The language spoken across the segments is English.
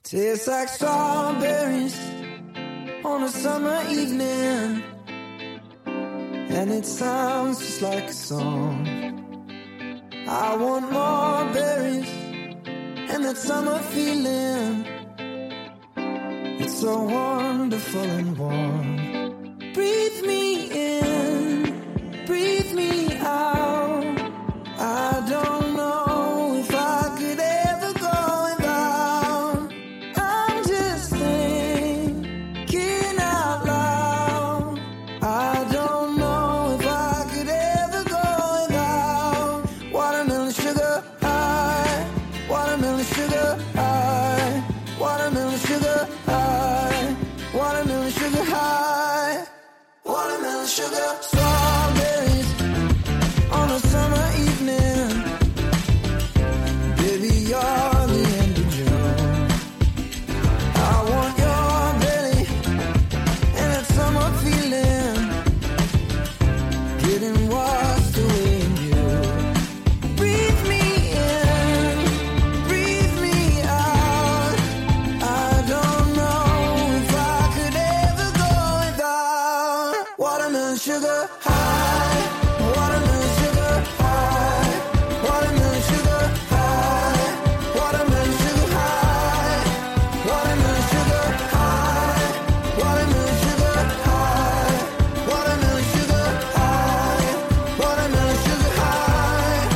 Tastes like strawberries on a summer evening, and it sounds just like a song. I want more berries and that summer feeling. It's so wonderful and warm. Breathe me in, breathe me out. I don't know if I could ever go without. I'm just thinking out loud. I don't know if I could ever go without watermelon sugar high, watermelon sugar high, watermelon sugar high, watermelon sugar high, watermelon sugar. Strawberries on a summer evening, baby, you're the end of June. I want your belly and that summer feeling, getting washed away in you. Breathe me in, breathe me out. I don't know if I could ever go without watermelon sugar high, watermelon sugar high, watermelon sugar high, watermelon sugar high, watermelon sugar high, watermelon sugar high, watermelon sugar high, watermelon sugar high.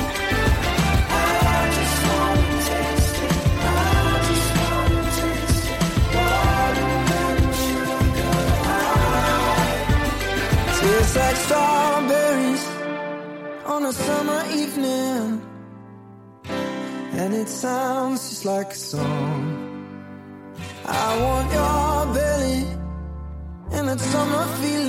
I just wanna taste it, I just wanna taste it, watermelon sugar high. Tastes like strawberries on a summer evening, and it sounds just like a song. I want your belly and that summer feeling.